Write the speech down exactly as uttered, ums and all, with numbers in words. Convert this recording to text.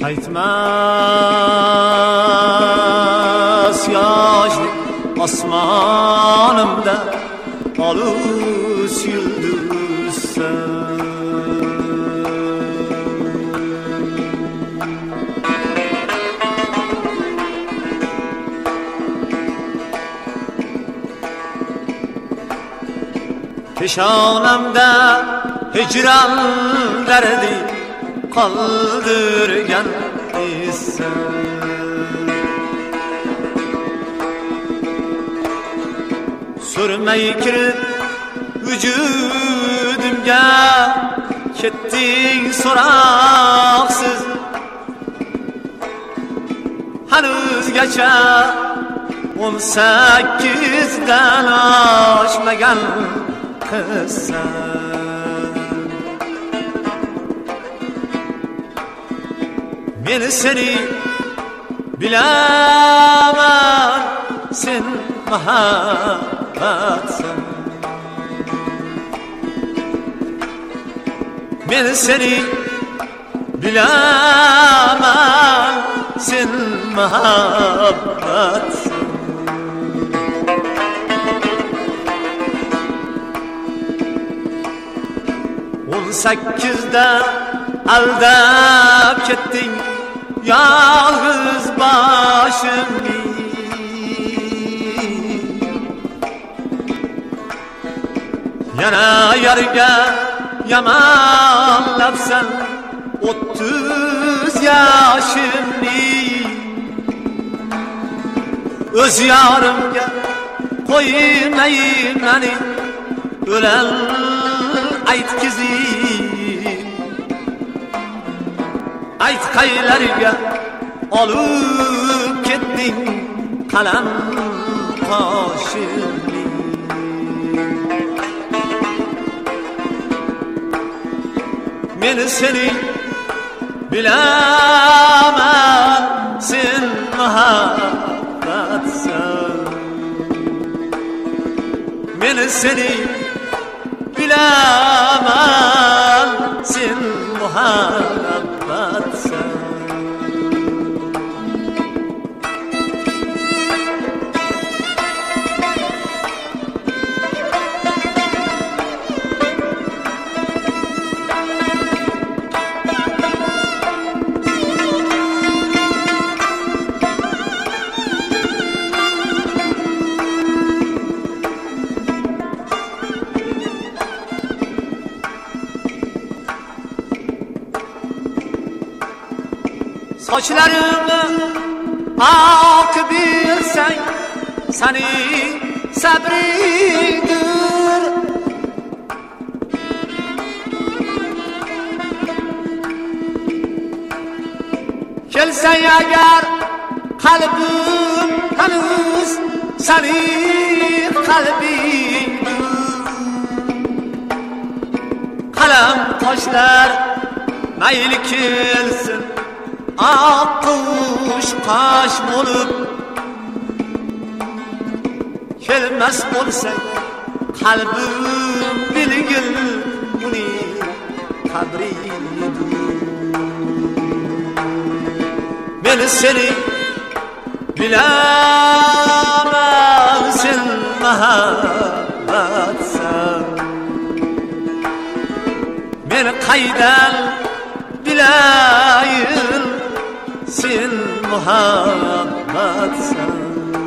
Qaytmas yoshli osmonimda olus yulduzsan. Peshonamda hicran dardi qoldirgan esan. Surmay kirib vujudimga ketding so'roqsiz. Hanuzgacha o'n sakkizdan oshmagan qizsan. Men seni bilaman, sen muhabbatsan. Men seni bilaman, sen muhabbatsan. o'n sakkizda aldab ketding yolg'iz boshimni. Yana yarga yamanlabsan o'ttiz yoshimni. O'z yorimga qo'ymayman meni o'lan aytkizib. Ayt qaylarga olib ketding qalam toshimni. Men seni bilaman, sen muhabbatsan. Men seni bilaman, sen muhabbatsan. Sochlarimni oq bersang, seni sabringdir. Kelsang agar qalbim hanuz seni qalbingdir. Qalam toshlar mayli kelsin, Akkuş taş bulup kelmez bolsan, kalbim bilgil uni kabridir. Men seni bilaman, sen muhabbatsan. Men qaydan bilayin, sen muhabbatsan.